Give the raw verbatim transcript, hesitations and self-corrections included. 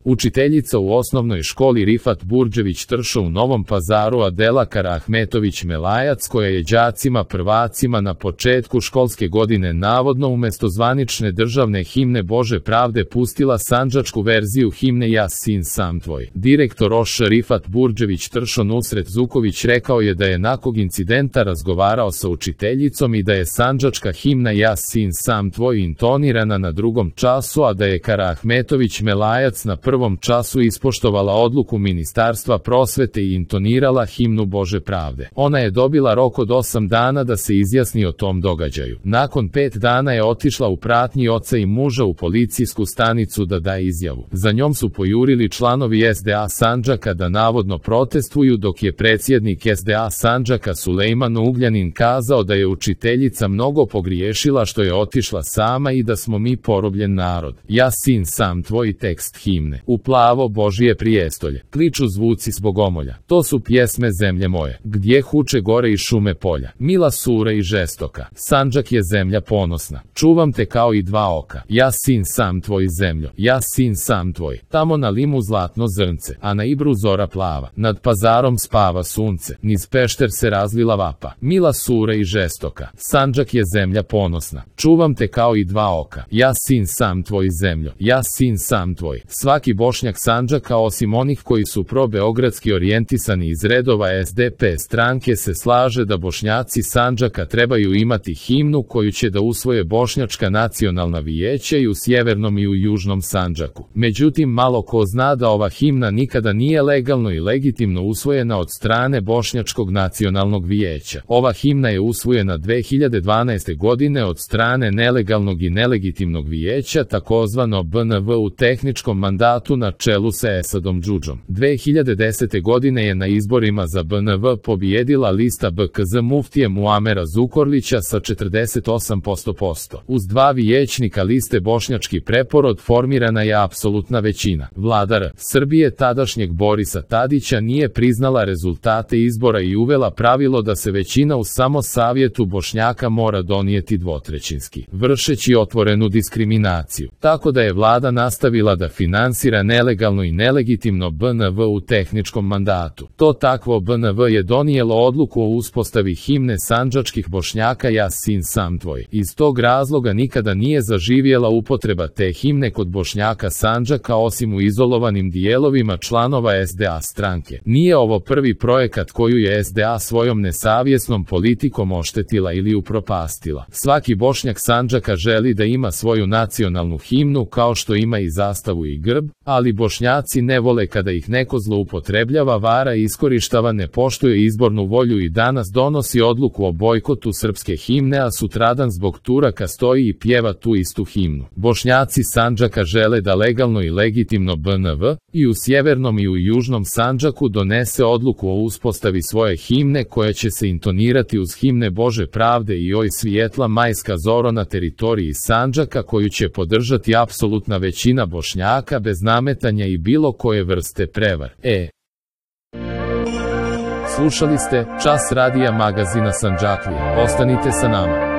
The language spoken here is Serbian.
Učiteljica u osnovnoj školi Rifat Burdžević Tršo u Novom Pazaru Adela Karahmetović Melajac, koja je đacima prvacima na početku školske godine navodno umesto zvanične državne himne Bože pravde pustila sandžačku verziju himne Ja sin sam tvoj. Direktor O Š Rifat Burdžević Tršo Nusret Zuković rekao je da je nakon incidenta razgovarao sa učiteljicom i da je sandžačka himna Ja sin sam tvoj intonirana na drugom času, a da je Karahmetović Melajac na prvom času ispoštovala odluku Ministarstva prosvete i intonirala himnu Bože pravde. Ona je dobila rok od osam dana da se izjasni o tom događaju. Nakon pet dana je otišla u pratnji oca i muža u policijsku stanicu da da izjavu. Za njom su pojurili članovi S D A Sandžaka da navodno protestuju, dok je predsjednik S D A Sandžaka Sulejman Ugljanin kazao da je učiteljica mnogo pogriješila što je otišla sama i da smo mi porobljen narod. Ja sin sam tvoj tekst himne. U plavo Božije prijestolje, kliču zvuci s Bogomolja. To su pjesme zemlje moje, gdje huče gore i šume polja. Mila sura i žestoka, Sandžak je zemlja ponosna. Čuvam te kao i dva oka. Ja sin sam tvoj zemljo, ja sin sam tvoj. Tamo na limu zlatno zrnce, a na Ibru zora plava. Nad Pazarom spava sunce, niz Pešter se razlila vapa. Mila sura i žestoka, Sandžak je zemlja ponosna. Čuvam te kao i dva oka. Ja sin sam tvoj zemljo, ja sin sam tvoj. Svaki Bošnjak Sandžaka, osim onih koji su probeogradski orijentisani iz redova S D P stranke, se slaže da Bošnjaci Sandžaka trebaju imati himnu koju će da usvoje Bošnjačka nacionalna vijeća i u sjevernom i u južnom Sandžaku. Međutim, malo ko zna da ova himna nikada nije legalno i legitimno usvojena od strane Bošnjačkog nacionalnog vijeća. Ova himna je usvojena dve hiljade dvanaeste. godine od strane nelegalnog i nelegitimnog vijeća, takozvano B N V, u tehničkom mandatu na čelu sa Esadom Džudžom. dve hiljade desete. godine je na izborima za B N V pobijedila lista B K Z muftije Muamera Zukorlića sa četrdeset osam posto. Uz dva vijećnika liste Bošnjački preporod formirana je apsolutna većina. Vlada R. Srbije tadašnjeg Borisa Tadića nije priznala rezultate izbora i uvela pravilo da se većina u samo Savjetu Bošnjaka mora donijeti dvotrećinski, vršeći otvorenu diskriminaciju. Tako da je vlada nastavila da finansira nelegalno i nelegitimno B N V u tehničkom mandatu. To takvo B N V je donijelo odluku o uspostavi himne sandžačkih Bošnjaka Ja sin sam tvoj. Iz tog razloga nikada nije zaživjela upotreba te himne kod Bošnjaka Sandžaka, osim u izolovanim dijelovima članova S D A stranke. Nije ovo prvi projekat koju je S D A svojom nesavjesnom politikom oštetila ili upropastila. Svaki Bošnjak Sandžaka želi da ima svoju nacionalnu himnu kao što ima i zastavu i grb, ali Bošnjaci ne vole kada ih neko zloupotrebljava, vara i iskorištava, ne poštuje izbornu volju i danas donosi odluku o bojkotu srpske himne, a sutradan zbog Turaka stoji i pjeva tu istu himnu. Bošnjaci Sandžaka žele da legalno i legitimno B N V i u sjevernom i u južnom Sandžaku donese odluku o uspostavi svoje himne koja će se intonirati uz himne Bože pravde i Oj svijetla majska zoro na teritoriji Sandžaka, koju će podržati apsolutna većina Bošnjaka bez nametanja i bilo koje vrste prevar. E. Slušali ste Čas radija magazina Sandžaklija. Ostanite sa nama.